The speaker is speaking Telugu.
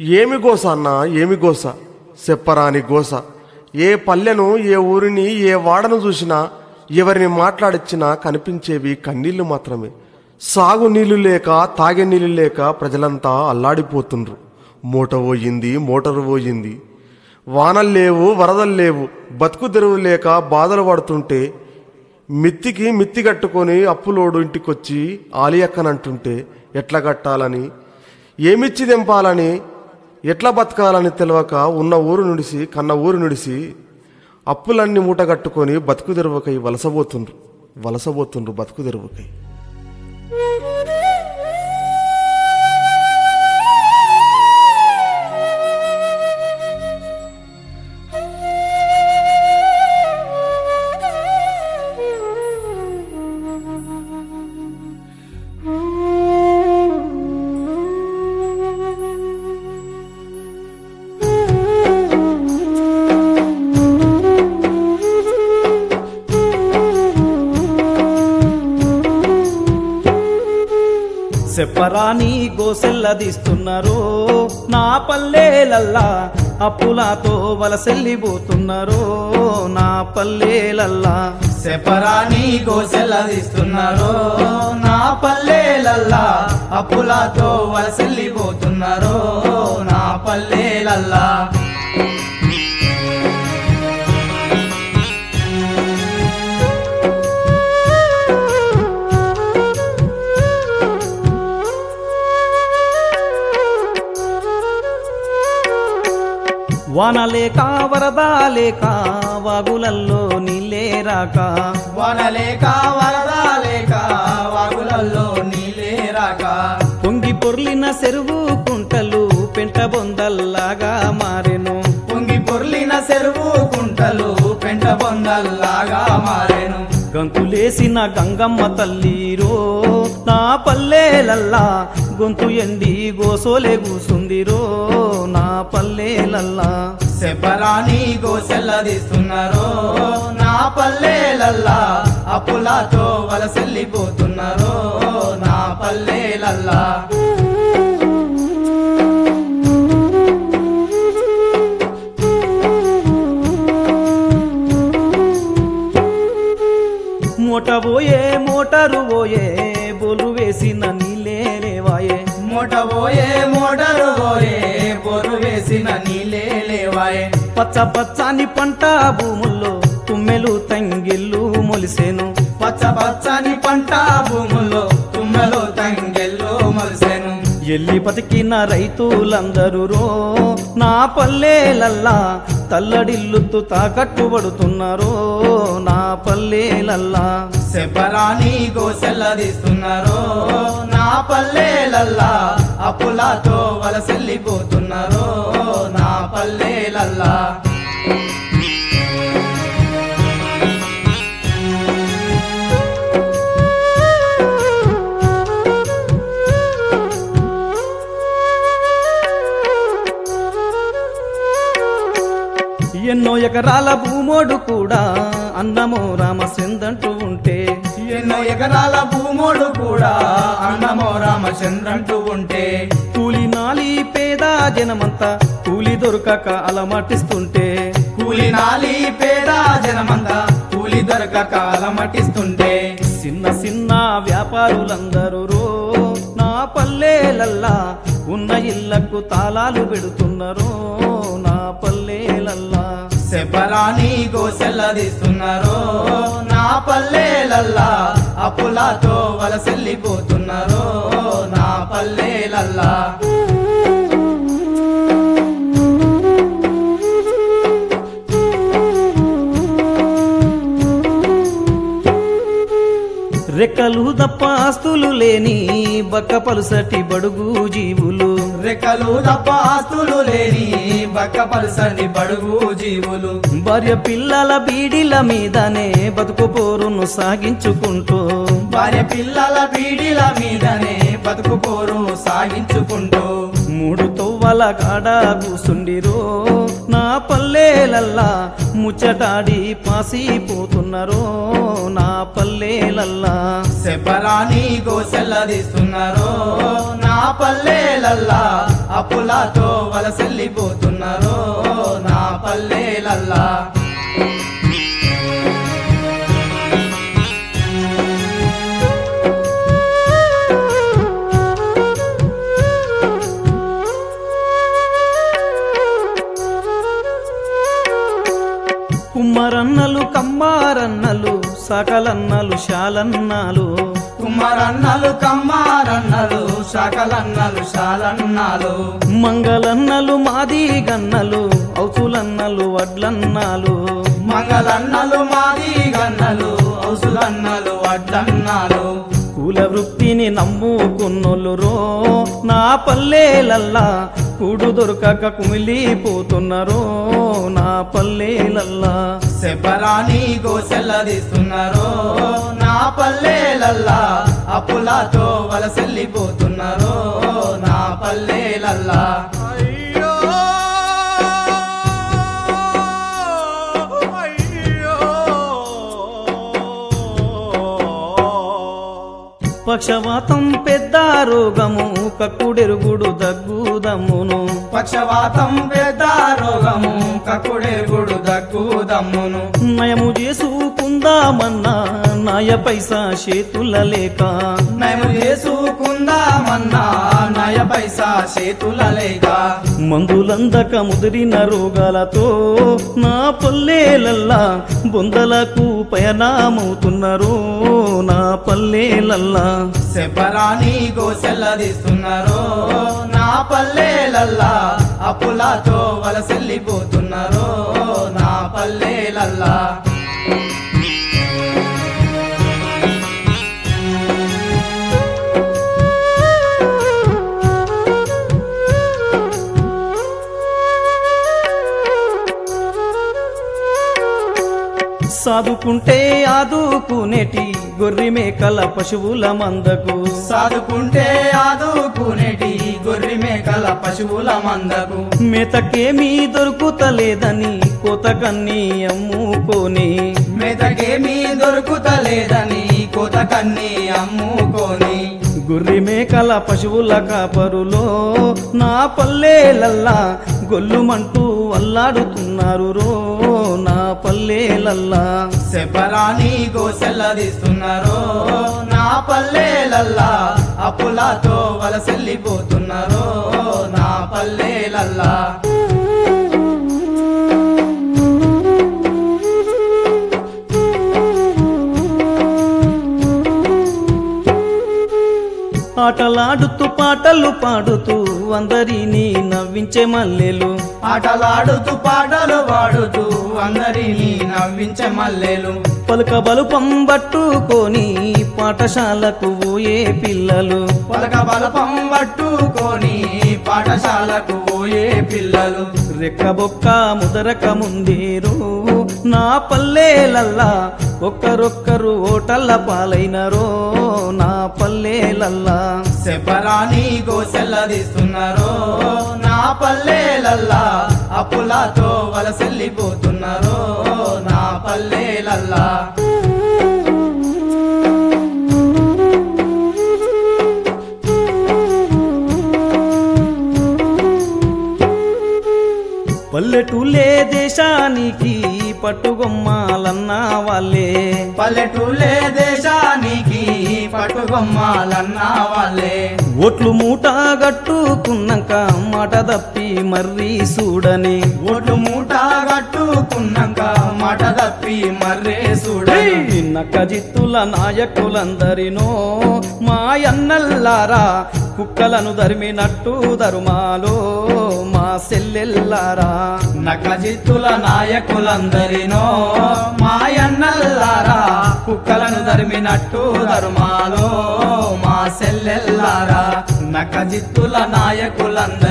ఏమి గోస అన్నా ఏమి గోస, చెప్పరాని గోస. ఏ పల్లెను, ఏ ఊరిని, ఏ వాడను చూసినా, ఎవరిని మాట్లాడిచ్చినా కనిపించేవి కన్నీళ్లు మాత్రమే. సాగు నీళ్లు లేక, తాగే నీళ్లు లేక ప్రజలంతా అల్లాడిపోతుండ్రు. మూట పోయింది, మోటారు పోయింది. వానలు లేవు, వరదలు లేవు. బతుకు తెరువు లేక బాధలు పడుతుంటే మిత్తికి మిత్తి కట్టుకొని అప్పులోడు ఇంటికొచ్చి ఆలియక్కనంటుంటే ఎట్లా కట్టాలని, ఏమిచ్చి తెంపాలని, ఎట్లా బతకాలని తెలియక ఉన్న ఊరు నుడిసి, కన్న ఊరు నుడిసి అప్పులన్నీ మూట కట్టుకొని బతుకు తెరువుకై వలసబోతుండ్రు బతుకు తెరువుకై. చెప్పరాని గోసెల్లదీస్తున్నారు నా పల్లెలల్లా, అప్పులతో వలసెల్లిపోతున్నారు నా పల్లెలల్లా. చెప్పరాని గోసెల్లదీస్తున్నారు నా పల్లెలల్లా, అప్పులతో వలసెల్లిపోతున్నారు నా పల్లెలల్లా. వాన లేక వరద లేక వాగులల్లో నీళ్ళే రాక, వాన లేక వరద లేక వాగులల్లో నీళ్ళే రాక, పొంగి పొర్లిన చెరువు కుంటలు పెంట బొందల్లాగా మారెను. పొంగి పొర్లిన చెరువు కుంటలు పెంట బొందల్లాగా మారెను. గంతులేసిన గంగమ్మ తల్లిరో నా పల్లెలల్లా, గొంతు ఎండి గోసోలే కూసుందిరో నా పల్లెలల్లా. చెప్పరాని గోసెల్లదీస్తున్నారు నా పల్లెలల్లా, అప్పులతో వలసెల్లిపోతున్నారు నా పల్లెలల్లా. మూట పోయే మోటారు పోయే, బోలు వేసిన నీళ్ళే లేవాయే. మూట పోయే మోటారు పోయే, బోరు వేసిన నీళ్ళే లేవాయే. పచ్చ పచ్చని పంట భూముల్లో తుమ్మెలు తంగిళ్ళు మొలిసేను. పచ్చ పచ్చని పంట భూముల్లో తుమ్మెలు తంగెళ్ళు మొలిసేను. ఎల్లి బతికిన రైతులందరూ రో నా పల్లెలల్లా, తల్లడిల్లుతూ తాకట్టుబడుతున్నారో నా పల్లెలల్లా. చెప్పరాని గోసెల్లదీస్తున్నారు నా పల్లెలల్లా, అప్పులతో వలసెల్లిపోతున్నారు నా పల్లెలల్లా. ఎన్నో ఎకరాల భూమోడు కూడా అన్నమో రామచంద్రంటూ ఉంటే, ఎన్నో ఎకరాల భూమోడు కూడా అన్నమో రామచంద్రంటూ ఉంటే, కూలి నాలి పేద జనమంతా కూలి దొరకక అలమటిస్తుంటే, కూలి నాలి పేద జనమంతా కూలి దొరకక అలమటిస్తుంటే, చిన్న చిన్న వ్యాపారులందరూ రో నా పల్లెలల్లా, ఉన్న ఇళ్లకు తాళాలు పెడుతున్నారు నా పల్లెలల్లా. చెప్పరాని గోసెల్లదీస్తున్నారు నా పల్లెలల్లా, అప్పులతో వలసెల్లిపోతున్నారు నా పల్లెలల్లా. రెక్కలు తప్ప ఆస్తులు లేని బక్క పలుసటి బడుగు జీవులు, రెక్కలు తప్ప ఆస్తులు లేని బక్క పలుసటి బడుగు జీవులు, భార్య పిల్లల బీడిల మీదనే బతుకు పోరును సాగించుకుంటూ, భార్య పిల్లల బీడిల మీదనే బతుకు పోరు సాగించుకుంటూ, మూడు తొవ్వల కాడ కూసుండిరో నా పల్లెలల్లా, ముచ్చటాడి పాసిపోతున్నారో నా పల్లెలల్లా. వలసెల్లిపోతున్నారో నా పల్లెలల్లా. కుమ్మరన్నలు కమ్మారన్నలు సకలన్నలు శాలన్నాలు కుమ్మరన్నలు కమ్మారన్నలు సకలన్నలు శాలన్నాలు మంగళన్నలు మాది గన్నలు ఔసులన్నలు వడ్లన్నాలు మంగళన్నలు మాది గన్నలు ఔసులన్నలు వడ్డన్నాలు కుల వృత్తిని నమ్ముకున్నోళ్ళు రో నా పల్లెలల్లా కూడు దొరకక కుమిలిపోతున్నారో నా పల్లెలల్లా. సెపరాని గోసెల్లదీస్తున్నారో నా పల్లెలల్లా అప్పులతో వలసెల్లిపోతున్నారో నా పల్లెలల్లా. అయ్యో అయ్యో పక్షవాతం పెద్ద రోగము కక్కుడెరుగుడు దగ్గుదమ్మును పక్షవాతం పెద్ద రోగము కక్కుడెరుగుడు దగ్గుదమ్మును నయము చేసుకుందామన్నా నాయ పైసా చేతుల లేక నయము చేసుకుందామన్నా నయ పైసా చేతుల లేక మందులందక ముదిరిన రోగాలతో నా పల్లెలల్లా బొందలకు పయనమవుతున్నారు నా పల్లెలల్లా. సెపరాని గోసెల్లదీస్తున్నారో నా పల్లెలల్లా అప్పులతో వలసెల్లిపోతున్నారో నా పల్లెలల్లా. సాదుకుంటే ఆదుకునేటి గొర్రె మేకల పశువుల మందకు సాదుకుంటే ఆదుకునేటి గొర్రె మేకల పశువుల మందకు మేతకేమీ దొరుకుతలేదని కోతకన్ని అమ్ముకొని మేతకేమీ దొరుకుతలేదని కోతకన్ని అమ్ముకొని గొర్రె మేకల పశువుల కాపరులో నా పల్లెలల్లా గొల్లుమంటూ అల్లాడుతున్నారు రో నా పల్లెలల్లా. సెపరాని గోసెల్లదీస్తున్నారో నా పల్లెలల్లా అప్పులతో వలసెల్లిపోతున్నారో నా పల్లెలల్లా. ఆటలాడుతూ పాటలు పాడుతూ అందరినీ నవ్వించే మల్లెలు ఆటలాడుతూ పాటలు పాడుతూ అందరినీ నవ్వించే మల్లెలు పలుక బలుపం పట్టుకొని పాఠశాలకు పోయే పిల్లలు పలక బలపం పట్టుకొని పాఠశాలకు పోయే పిల్లలు రెక్కబొక్క ముదరక ముందేరు నా పల్లెలల్లా ఒక్కరొక్కరు ఓటల్ల పాలైనరో నా పల్లెలల్లా. సెపరాని గోసెల్లదీస్తున్నారో నా పల్లెలల్లా అప్పులతో వలసెల్లిపోతున్నారో నా పల్లెలల్లా. పల్లెటూలే దేశానికి పట్టుగొమ్మాలన్నా వాళ్ళే పల్లెటూలే దేశానికి పట్టుగొమ్మాలన్నా వాళ్ళే ఓట్లు మూట గట్టుకున్నాక మాట తప్పి మర్రి చూడని ఓట్లు మూట కట్టుకున్నాక మాట తప్పి మర్రే చూడని నక్క జిత్తుల నాయకులందరినో మాయన్నల్లారా కుక్కలను ధర్మినట్టు ధర్మాలో మా సెల్లెల్లారా నకజిత్తుల నాయకులందరినో మాయన్నల్లారా కుక్కలను ధర్మినట్టు ధర్మాలో మా సెల్లెల్లారా నకజిత్తుల నాయకులందరినో